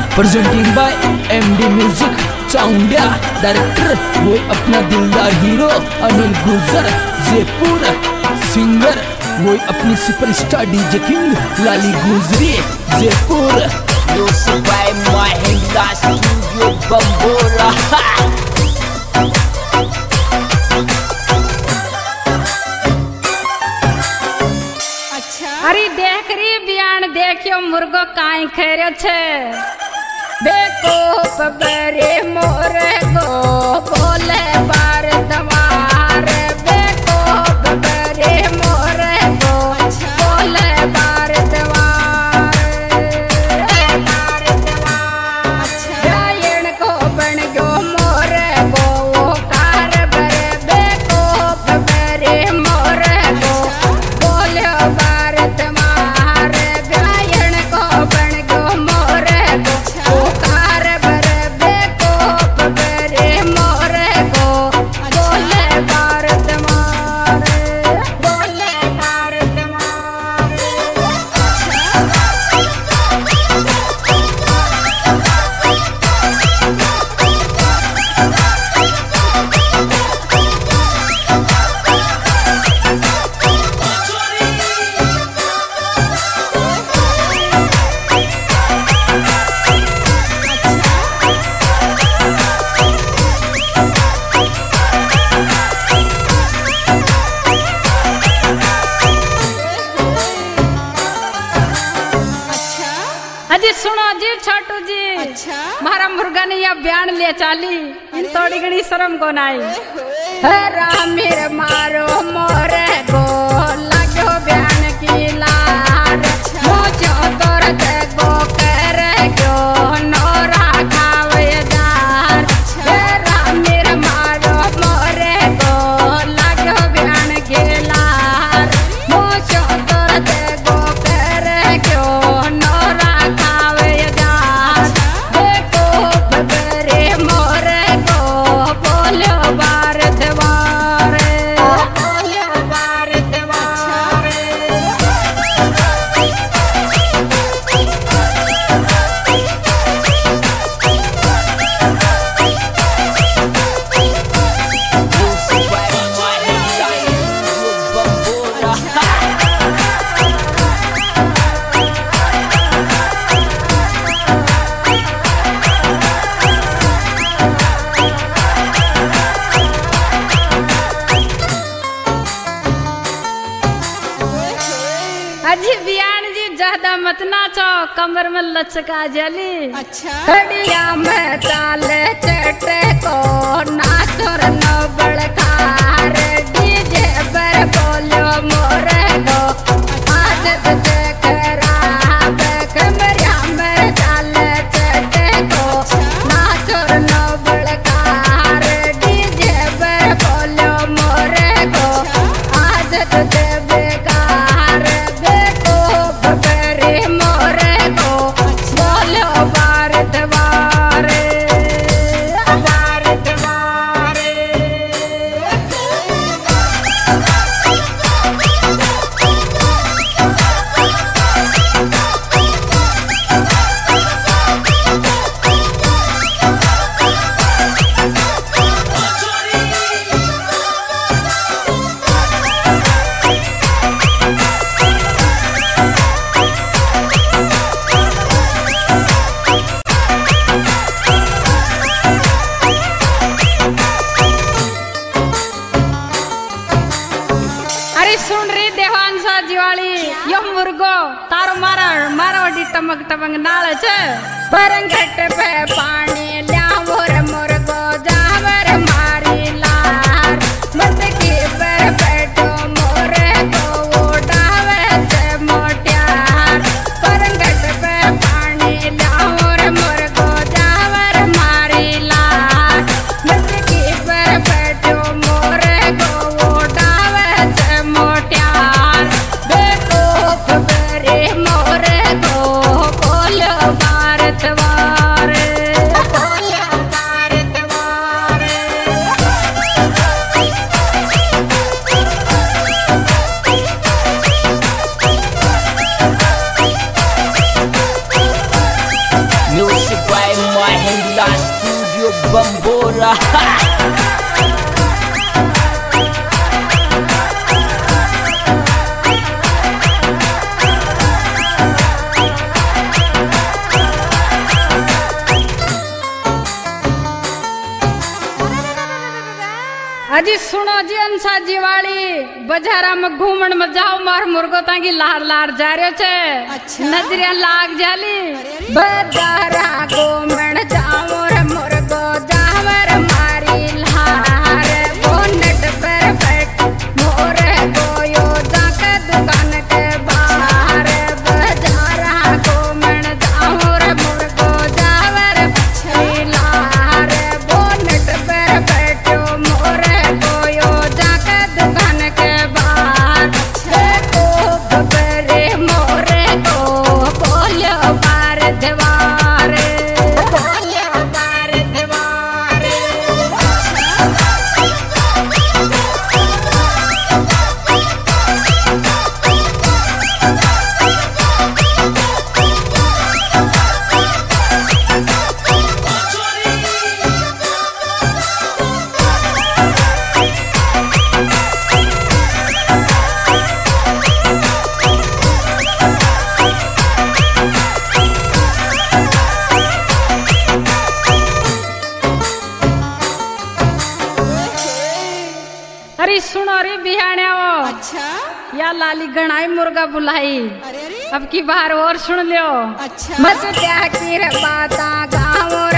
Presenting by MD music Chaundiya. Director वो अपना दिलदार हीरो अनिल गुजर जयपुर। सिंगर वो अपनी superstar DJ king Lali Gujari Jaipur. By Mahindra studio Bambora. अरे देख रही बियान देखियो मुर्गो काई खेरे छे। बेको बरे मोर गो बोले बार दवार। बेको बरे मोर गो बोले बार दवार। गायन को बन गो मोर गो वो कार बरे। बेको बरे मोर गो बोले बार दवार। गायन को बन गो मोर गो वो कार बरे। बेको बरे मोर गो बोले बार दवार। बोले बार दवार। अजी सुनो जी छोटू जी। मारा मुर्गा ने या बयान ले चाली इन थोड़ी घड़ी शर्म को नाई। रामीर मारो मोर गो लगो बयान की लार। मोचो तोर गो कर गो नोरा खावेदार। रामीर मारो मोर गो लगो बयान की लार। मोचो तोर गो कर गो नोरा खावेदार। देखो बरे मोर गो बोलो बार दवार। बोलो बार दवार। By Mahindra studio Bambora. अजी बियान जी ज्यादा मत नाचो कमर में लचका जली। खड़िया में ताल चटे को नाचो रे नो बड़कार। डीजे पर बोलो मोर गो आदत देख राब। कमरिया में ताल चटे को नाचो रे नो बड़कार। डीजे पर बोलो मोर गो आदत दे बेकार। बेको बरे मोर गो बोलो बार दवार। बार दवार। अरे सुन रही देवांशा जीवाली यो मुर्गो तारो मारा मारवाड़ी टमक टमक नाल छे। परंगट पे पानी ल्यावर मुर्गो जावर मारी लार। मत के पर बैठो मोर गो वो डावे से मोट्यार। परंगट पे पानी ल्यावर मुर्गो जावर मारी लार। मत के पर बैठो मोर गो वो डावे से मोट्यार। बेको बरे मोर गो बोलो बार दवार। बोलो बार महिंद्रा स्टूडियो बम्बोरा। अजी सुनो जी अंसा जीवाली बजारा में घूमन में जाओ मार मुर्गो ताकि लार लार जा रहे छे। अच्छा। नजरिया लाग जाली बजारा घूमन जाओ रे मुर्गो जाओ रे मारी लार बोनट पर बैठ मोरे गोयो जाके दुकान के बाहर बजारा घूमन जाओ रे मुर्गो जाओ रे मछली लार बोनट पर बैठो मोरे गोयो जाके दुकान के बाहर को बबरे मोरे को बोलो बार दीवारे बोलो बार दीवारे। अरे सुनो रे बिहाने वो। अच्छा। या लाली गणाई मुर्गा बुलाई। अरे अरे अब की बार और सुन लियो। अच्छा। मस्त क्या की रे बाता गाँव